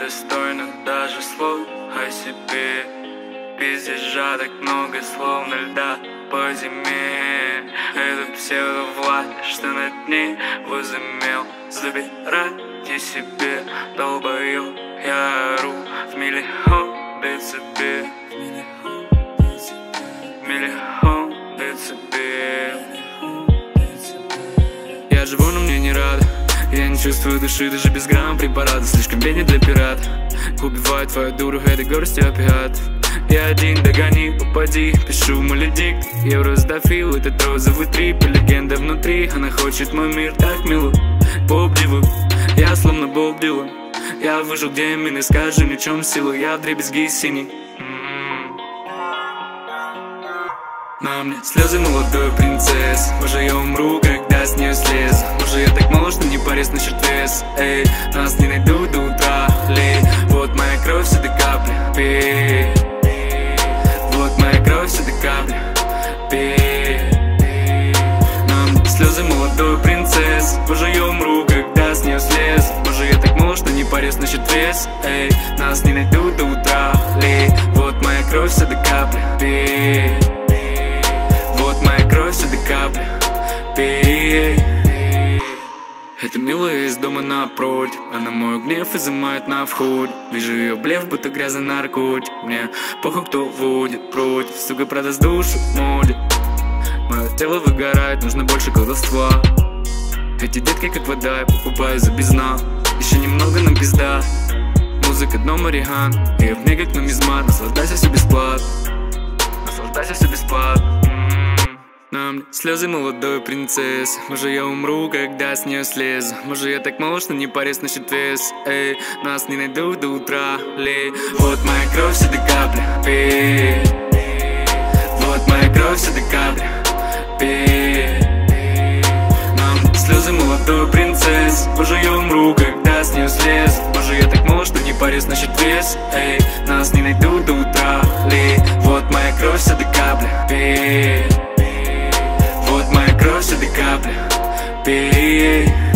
недостойно даже слов о себе. Пиздежа так много, словно льда по зиме. Это псевдовласть, что над ней возымел. Забирайте себе, долбоёб, я ору в миллион децибел. Миллион децибел. Я живу, но мне не рад. Я не чувствую души, даже без грамм препарата. Слишком беден для пирата. Убивает твою дуру, этой горстью опиат. Я один, догони, упади. Пишу маледикт, евроздафил. Этот розовый трип, легенда внутри. Она хочет мой мир так мило. Боб Дилан, я словно Боб Дилан. Я выжил, где мины, скажи мне, в чем сила. Я вдребезги синий. На мне слезы молодой принцессы. Может, я умру, когда с нее слезу. Может, я так мало, что не порез насчет вес. Эй, нас не найду до утра. Ли, вот моя кровь, все до капли. Пей. Вот моя кровь, все до капли. Пей. На мне слезы молодой принцессы. Может, я умру, когда с нее слезу. Может, я так мало, что не порез насчет вес. Эй, нас не найду до утра. Ли, вот моя кровь, все до капли. Пей. Вот моя кровь, все до капли. Пей. Это милая из дома напротив. Она мой гнев изымает на входе. Вижу ее блеф, будто грязный наркотик. Мне похуй, кто водит против. Сука, продаст душу в моде. Мое тело выгорает, нужно больше колдовства. Эти детки как вода, я покупаю за бездна. Еще немного, нам пизда. Музыка дно Марихан. И в ней как нумизмат. Наслаждайся все бесплатно. Наслаждайся все бесплатно. На мне слезы молодой принцессы. Может, я умру, когда с нее слезу. Может, я так мало, что не порез насчет вес. Эй, нас не найду до утра. Ли, вот моя кровь, все до капли. Пей. Вот моя кровь, все до капли. Пей. На мне слезы молодой принцессы. Может, я умру, когда с нее слезу. Может, я так мало, что не порез насчет вес. Эй, нас не найду до утра. Ли, вот моя кровь, все до капли. Пей. Вот моя кровь, все до капли. Пей.